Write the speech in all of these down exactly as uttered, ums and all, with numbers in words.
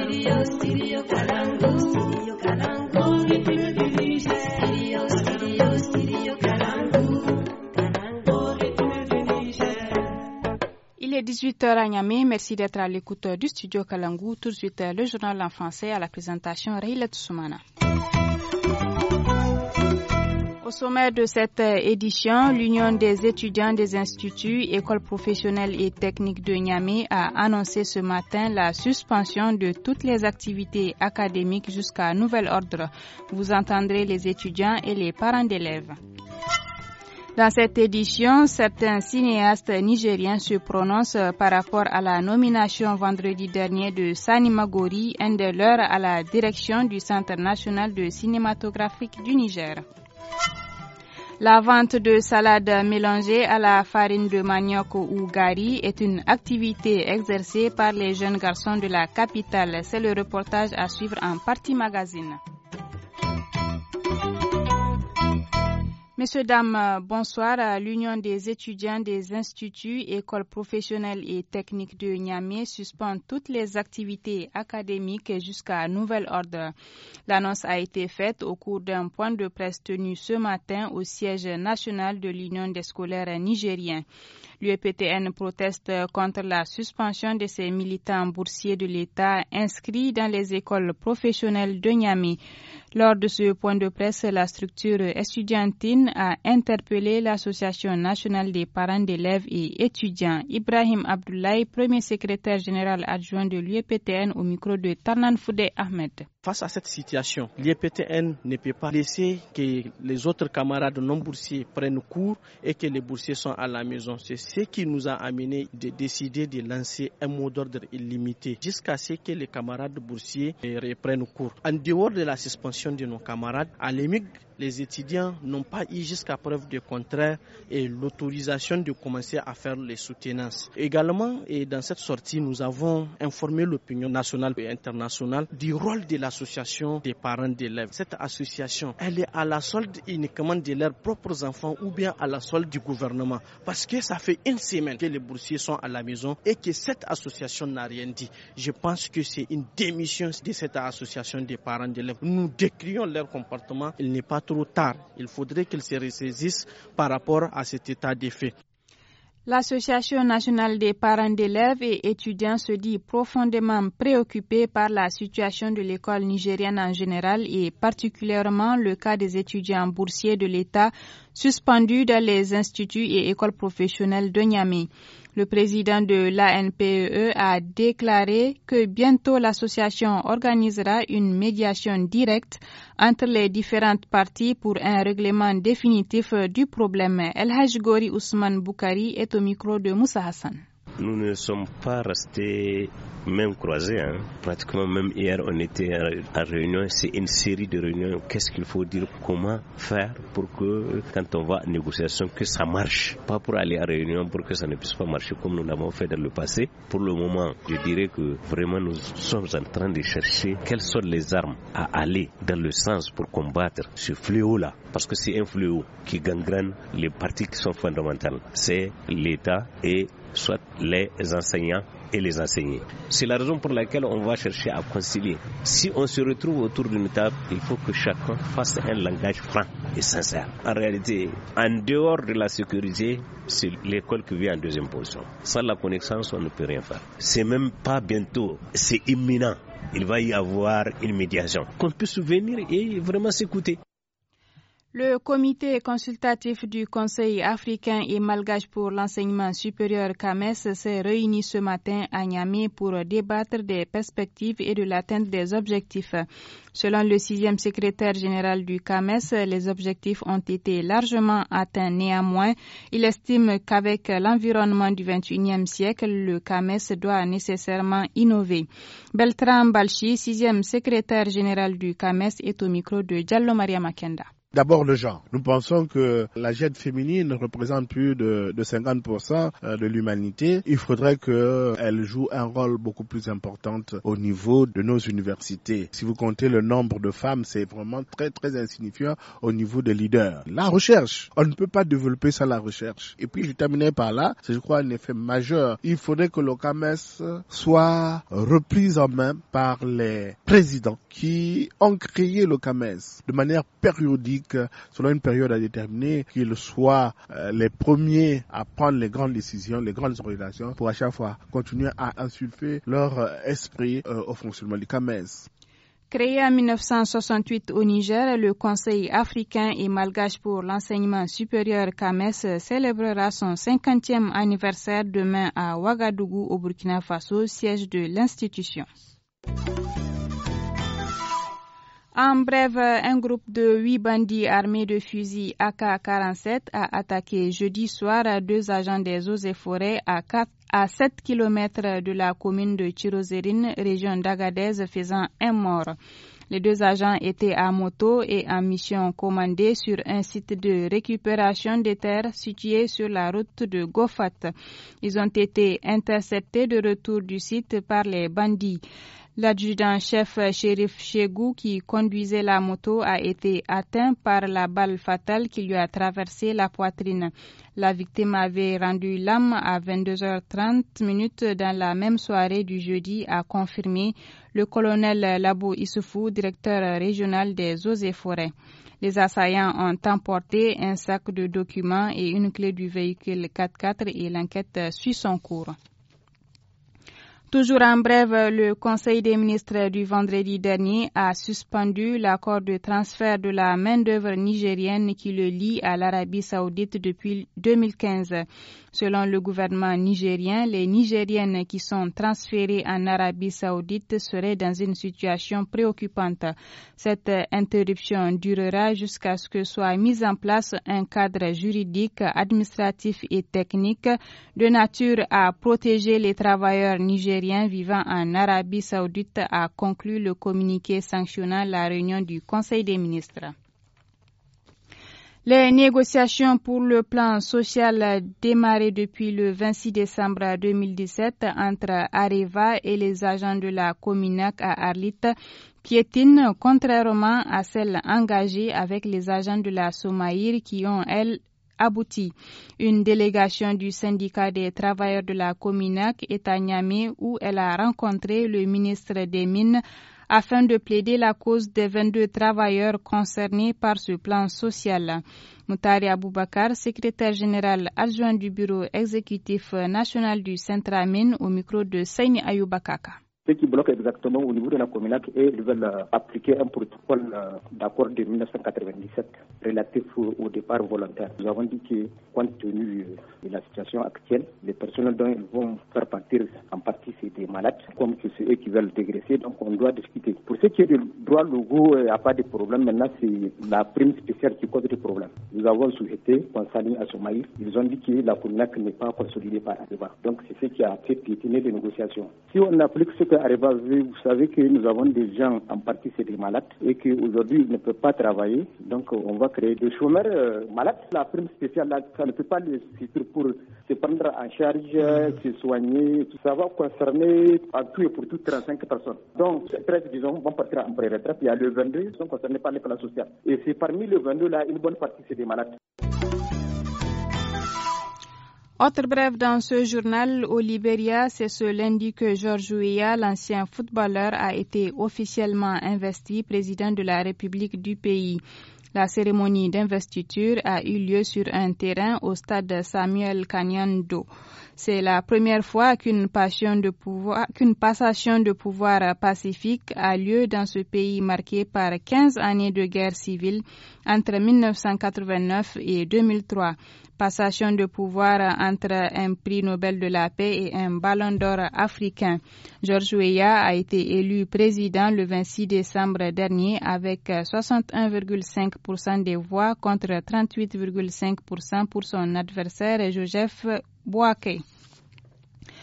Studio, studio Kalangu. Studio Kalangu. Rythme du Niger. Studio, studio, studio Kalangu. Kalangu, rythme du Niger. Il est dix-huit heures à Niamey. Merci d'être à l'écoute du studio Kalangu. Tout de suite, le journal en français à la présentation Raïla Toussoumana. Au sommet de cette édition, l'Union des étudiants des instituts, écoles professionnelles et techniques de Niamey a annoncé ce matin la suspension de toutes les activités académiques jusqu'à nouvel ordre. Vous entendrez les étudiants et les parents d'élèves. Dans cette édition, certains cinéastes nigériens se prononcent par rapport à la nomination vendredi dernier de Sani Magori, un des leurs à la direction du Centre national de cinématographique du Niger. La vente de salade mélangée à la farine de manioc ou gari est une activité exercée par les jeunes garçons de la capitale. C'est le reportage à suivre en partie magazine. Messieurs, dames, bonsoir. L'Union des étudiants des instituts, écoles professionnelles et techniques de Niamey suspend toutes les activités académiques jusqu'à nouvel ordre. L'annonce a été faite au cours d'un point de presse tenu ce matin au siège national de l'Union des scolaires nigériens. L'U E P T N proteste contre la suspension de ses militants boursiers de l'État inscrits dans les écoles professionnelles de Niamey. Lors de ce point de presse, la structure estudiantine a interpellé l'Association nationale des parents d'élèves et étudiants. Ibrahim Abdoulaye, premier secrétaire général adjoint de l'U E P T N au micro de Tarnan Foudé Ahmed. Face à cette situation, l'U E P T N ne peut pas laisser que les autres camarades non boursiers prennent cours et que les boursiers sont à la maison. C'est ce qui nous a amené de décider de lancer un mot d'ordre illimité jusqu'à ce que les camarades boursiers reprennent cours. En dehors de la suspension de nos camarades, à l'E M I G, les étudiants n'ont pas eu jusqu'à preuve de contraire et l'autorisation de commencer à faire les soutenances. Également, et dans cette sortie, nous avons informé l'opinion nationale et internationale du rôle de l'association des parents d'élèves. Cette association, elle est à la solde uniquement de leurs propres enfants ou bien à la solde du gouvernement. Parce que ça fait une semaine que les boursiers sont à la maison et que cette association n'a rien dit. Je pense que c'est une démission de cette association des parents d'élèves. Nous décrions leur comportement. Il n'est pas trop tard. Il faudrait qu'ils se ressaisissent par rapport à cet état de fait. L'Association nationale des parents d'élèves et étudiants se dit profondément préoccupée par la situation de l'école nigérienne en général et particulièrement le cas des étudiants boursiers de l'État suspendus dans les instituts et écoles professionnelles de Niamey. Le président de l'A N P E E a déclaré que bientôt l'association organisera une médiation directe entre les différentes parties pour un règlement définitif du problème. El Haj Gori Ousmane Boukari est au micro de Moussa Hassan. Nous ne sommes pas restés même croisés. Hein. Pratiquement même hier, on était en réunion. C'est une série de réunions. Qu'est-ce qu'il faut dire? Comment faire pour que, quand on va en négociation, que ça marche? Pas pour aller en réunion pour que ça ne puisse pas marcher comme nous l'avons fait dans le passé. Pour le moment, je dirais que vraiment nous sommes en train de chercher quelles sont les armes à aller dans le sens pour combattre ce fléau-là. Parce que c'est un fléau qui gangrène les parties qui sont fondamentales. C'est l'État et soit les enseignants et les enseignés. C'est la raison pour laquelle on va chercher à concilier. Si on se retrouve autour d'une table, il faut que chacun fasse un langage franc et sincère. En réalité, en dehors de la sécurité, c'est l'école qui vient en deuxième position. Sans la connaissance, on ne peut rien faire. C'est même pas bientôt, c'est imminent. Il va y avoir une médiation. Qu'on puisse venir et vraiment s'écouter. Le comité consultatif du Conseil africain et malgache pour l'enseignement supérieur C A M E S s'est réuni ce matin à Niamey pour débattre des perspectives et de l'atteinte des objectifs. Selon le sixième secrétaire général du C A M E S, les objectifs ont été largement atteints. Néanmoins, il estime qu'avec l'environnement du vingt et unième siècle, le C A M E S doit nécessairement innover. Beltran Balchi, sixième secrétaire général du C A M E S, est au micro de Diallo Maria Makenda. D'abord le genre. Nous pensons que la gente féminine représente plus de, de cinquante pour cent de l'humanité. Il faudrait qu'elle joue un rôle beaucoup plus important au niveau de nos universités. Si vous comptez le nombre de femmes, c'est vraiment très très insignifiant au niveau des leaders. La recherche, on ne peut pas développer sans la recherche. Et puis je terminais par là, c'est je crois un effet majeur. Il faudrait que l'O C A M E S soit reprise en main par les présidents qui ont créé l'O C A M E S de manière périodique, selon une période à déterminer, qu'ils soient euh, les premiers à prendre les grandes décisions, les grandes orientations, pour à chaque fois continuer à insuffler leur euh, esprit euh, au fonctionnement du C A M E S. Créé en mille neuf cent soixante-huit au Niger, le Conseil africain et malgache pour l'enseignement supérieur C A M E S célébrera son cinquantième anniversaire demain à Ouagadougou au Burkina Faso, siège de l'institution. En bref, un groupe de huit bandits armés de fusils A K quarante-sept a attaqué jeudi soir deux agents des eaux et forêts à, quatre, à sept kilomètres de la commune de Tirozérine, région d'Agadez, faisant un mort. Les deux agents étaient à moto et en mission commandée sur un site de récupération des terres situé sur la route de Gofat. Ils ont été interceptés de retour du site par les bandits. L'adjudant-chef Chérif Chegou, qui conduisait la moto, a été atteint par la balle fatale qui lui a traversé la poitrine. La victime avait rendu l'âme à vingt-deux heures trente minutes dans la même soirée du jeudi, a confirmé le colonel Labo Issoufou, directeur régional des eaux et forêts. Les assaillants ont emporté un sac de documents et une clé du véhicule quatre-quatre et l'enquête suit son cours. Toujours en bref, le Conseil des ministres du vendredi dernier a suspendu l'accord de transfert de la main-d'œuvre nigérienne qui le lie à l'Arabie saoudite depuis deux mille quinze. Selon le gouvernement nigérien, les Nigériennes qui sont transférées en Arabie saoudite seraient dans une situation préoccupante. Cette interruption durera jusqu'à ce que soit mis en place un cadre juridique, administratif et technique de nature à protéger les travailleurs nigériens vivant en Arabie saoudite, a conclu le communiqué sanctionnant la réunion du Conseil des ministres. Les négociations pour le plan social démarrées depuis le vingt-six décembre deux mille dix-sept entre Areva et les agents de la Cominac à Arlit piétinent contrairement à celles engagées avec les agents de la Somaïr qui ont, elles, abouti. Une délégation du syndicat des travailleurs de la Cominac est à Niamey où elle a rencontré le ministre des Mines afin de plaider la cause des vingt-deux travailleurs concernés par ce plan social. Moutari Aboubakar, secrétaire général adjoint du bureau exécutif national du Centramine, au micro de Seyni Ayoubakaka. Ce qui bloque exactement au niveau de la Cominac et ils veulent euh, appliquer un protocole euh, d'accord de mille neuf cent quatre-vingt-dix-sept relatif au, au départ volontaire. Nous avons dit que compte tenu de la situation actuelle, les personnes dont ils vont faire partir en partie c'est des malades, comme que c'est eux qui veulent dégraisser, donc on doit discuter. Pour ce qui est du droit logo, il n'y a pas de problème. Maintenant, c'est la prime spéciale qui cause des problèmes. Nous avons souhaité qu'on s'aligne à Somaïr. Ils ont dit que la Cominac n'est pas consolidée par Areva. Donc c'est ce qui a fait piétiner les négociations. Si on applique ce que Areva veut, vous savez que nous avons des gens, en partie c'est des malades, et qu'aujourd'hui ils ne peuvent pas travailler. Donc on va créer des chômeurs euh, malades. La prime spéciale, là, ça ne peut pas les suffire pour se prendre en charge, se soigner. Ça va concerner en tout et pour tout trente-cinq personnes. Donc treize, disons, vont partir en pré-retraite. Il y a le vingt-deux qui sont concernés par les plans sociaux. Et c'est parmi les vingt-deux là, une bonne partie c'est des malades. Autre bref dans ce journal, au Libéria, c'est ce lundi que George Weah, l'ancien footballeur, a été officiellement investi président de la République du pays. La cérémonie d'investiture a eu lieu sur un terrain au stade Samuel Kanyando. C'est la première fois qu'une passion de pouvoir, qu'une passation de pouvoir pacifique a lieu dans ce pays marqué par quinze années de guerre civile entre mille neuf cent quatre-vingt-neuf et deux mille trois. Passation de pouvoir entre un prix Nobel de la paix et un ballon d'or africain. George Weah a été élu président le vingt-six décembre dernier avec soixante et un virgule cinq pour cent des voix contre trente-huit virgule cinq pour cent pour son adversaire Joseph Boakai.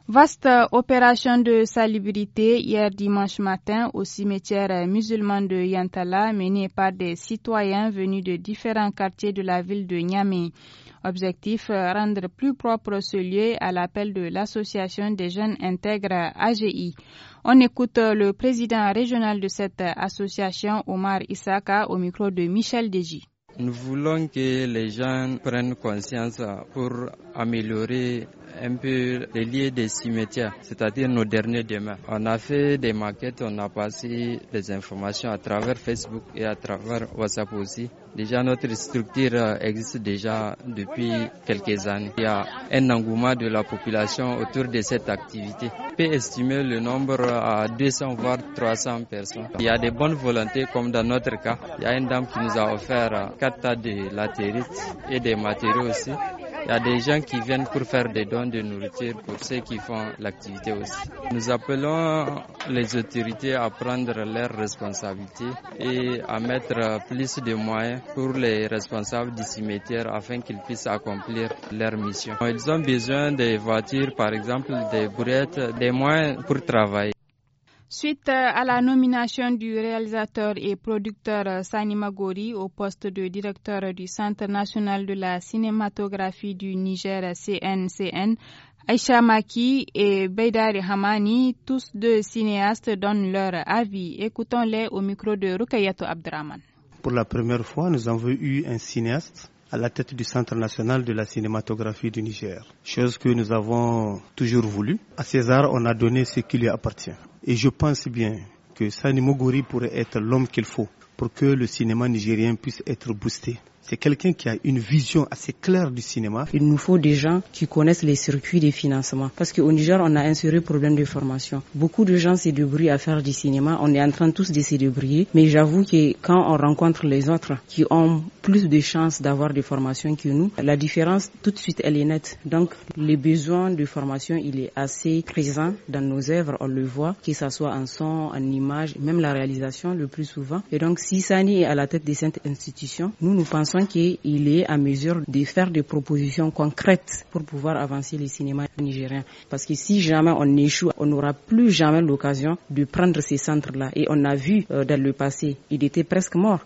Vaste opération de salubrité hier dimanche matin au cimetière musulman de Yantala menée par des citoyens venus de différents quartiers de la ville de Niamey. Objectif, rendre plus propre ce lieu à l'appel de l'association des jeunes intègres A G I. On écoute le président régional de cette association, Omar Issaka, au micro de Michel Deji. Nous voulons que les gens prennent conscience pour améliorer un peu les lieux des cimetières, c'est-à-dire nos derniers demeures. On a fait des maquettes, on a passé des informations à travers Facebook et à travers WhatsApp aussi. Déjà, notre structure existe déjà depuis quelques années. Il y a un engouement de la population autour de cette activité. On peut estimer le nombre à deux cents voire trois cents personnes. Il y a des bonnes volontés comme dans notre cas. Il y a une dame qui nous a offert quatre tas de latérite et des matériaux aussi. Il y a des gens qui viennent pour faire des dons de nourriture pour ceux qui font l'activité aussi. Nous appelons les autorités à prendre leurs responsabilités et à mettre plus de moyens pour les responsables du cimetière afin qu'ils puissent accomplir leur mission. Ils ont besoin des voitures, par exemple, des brouettes, des moyens pour travailler. Suite à la nomination du réalisateur et producteur Sani Magori au poste de directeur du Centre national de la cinématographie du Niger C N C N, Aïcha Maki et Beidari Hamani, tous deux cinéastes, donnent leur avis. Écoutons-les au micro de Rukayato Abdraman. Pour la première fois, nous avons eu un cinéaste à la tête du Centre national de la cinématographie du Niger, chose que nous avons toujours voulu. À César, on a donné ce qui lui appartient. Et je pense bien que Sani Magori pourrait être l'homme qu'il faut pour que le cinéma nigérien puisse être boosté. C'est quelqu'un qui a une vision assez claire du cinéma. Il nous faut des gens qui connaissent les circuits de financement. Parce qu'au Niger, on a un sérieux problème de formation. Beaucoup de gens se débrouillent à faire du cinéma. On est en train tous de se débrouiller. Mais j'avoue que quand on rencontre les autres qui ont plus de chances d'avoir des formations que nous, la différence, tout de suite, elle est nette. Donc, les besoins de formation, il est assez présent dans nos œuvres. On le voit, que ce soit en son, en image, même la réalisation le plus souvent. Et donc, si Sani est à la tête de cette institution, nous, nous pensons qu'il est à mesure de faire des propositions concrètes pour pouvoir avancer le cinéma nigérien. Parce que si jamais on échoue, on n'aura plus jamais l'occasion de prendre ces centres-là. Et on a vu euh, dans le passé, il était presque mort.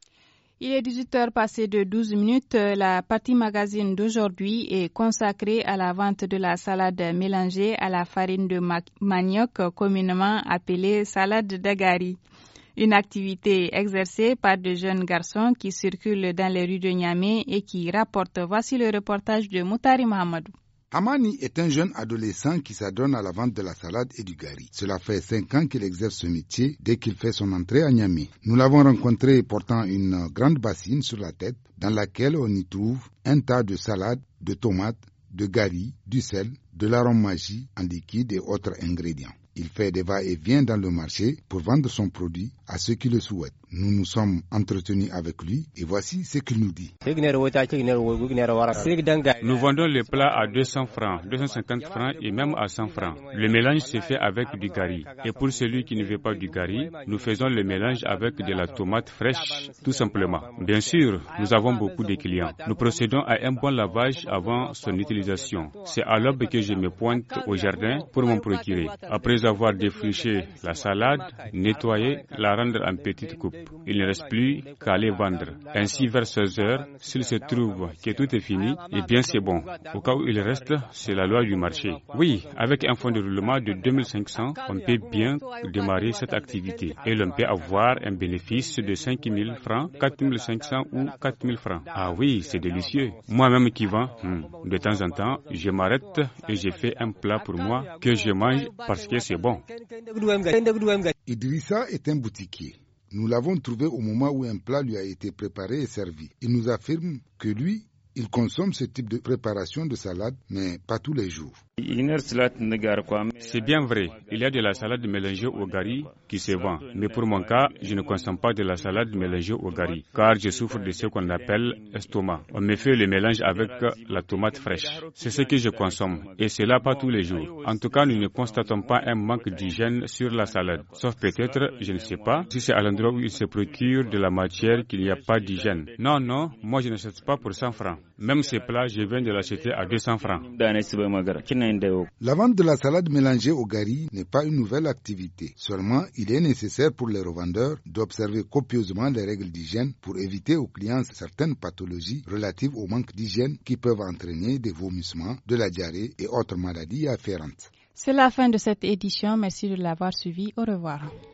Il est dix-huit heures passées de douze minutes. La partie magazine d'aujourd'hui est consacrée à la vente de la salade mélangée à la farine de manioc, communément appelée salade d'agari. Une activité exercée par de jeunes garçons qui circulent dans les rues de Niamey et qui rapportent. Voici le reportage de Moutari Mahamadou. Hamani est un jeune adolescent qui s'adonne à la vente de la salade et du gari. Cela fait cinq ans qu'il exerce ce métier dès qu'il fait son entrée à Niamey. Nous l'avons rencontré portant une grande bassine sur la tête dans laquelle on y trouve un tas de salades, de tomates, de gari, du sel, de l'arôme magie en liquide et autres ingrédients. Il fait des va-et-vient dans le marché pour vendre son produit à ceux qui le souhaitent. Nous nous sommes entretenus avec lui et voici ce qu'il nous dit. Nous vendons les plats à deux cents francs, deux cent cinquante francs et même à cent francs. Le mélange se fait avec du gari. Et pour celui qui ne veut pas du gari, nous faisons le mélange avec de la tomate fraîche, tout simplement. Bien sûr, nous avons beaucoup de clients. Nous procédons à un bon lavage avant son utilisation. C'est à l'aube que je me pointe au jardin pour m'en procurer. Après avoir défriché la salade, nettoyer, la rendre en petites coupes. Il ne reste plus qu'à aller vendre. Ainsi, vers seize heures, s'il se trouve que tout est fini, eh bien c'est bon. Au cas où il reste, c'est la loi du marché. Oui, avec un fonds de roulement de deux mille cinq cents, on peut bien démarrer cette activité. Et l'on peut avoir un bénéfice de cinq mille francs, quatre mille cinq cents ou quatre mille francs. Ah oui, c'est délicieux. Moi-même qui vends, hmm, de temps en temps, je m'arrête et je fais un plat pour moi que je mange parce que c'est bon. Idrissa est un boutiquier. Nous l'avons trouvé au moment où un plat lui a été préparé et servi. Il nous affirme que lui, il consomme ce type de préparation de salade, mais pas tous les jours. C'est bien vrai, il y a de la salade mélangée au gari qui se vend. Mais pour mon cas, je ne consomme pas de la salade mélangée au gari, car je souffre de ce qu'on appelle estomac. On me fait le mélange avec la tomate fraîche. C'est ce que je consomme, et cela pas tous les jours. En tout cas, nous ne constatons pas un manque d'hygiène sur la salade. Sauf peut-être, je ne sais pas, si c'est à l'endroit où il se procure de la matière qu'il n'y a pas d'hygiène. Non, non, moi je ne sais pas pour cent francs. Même ces plats, je viens de l'acheter à deux cents francs. La vente de la salade mélangée au gari n'est pas une nouvelle activité. Seulement, il est nécessaire pour les revendeurs d'observer copieusement les règles d'hygiène pour éviter aux clients certaines pathologies relatives au manque d'hygiène qui peuvent entraîner des vomissements, de la diarrhée et autres maladies afférentes. C'est la fin de cette édition. Merci de l'avoir suivi. Au revoir.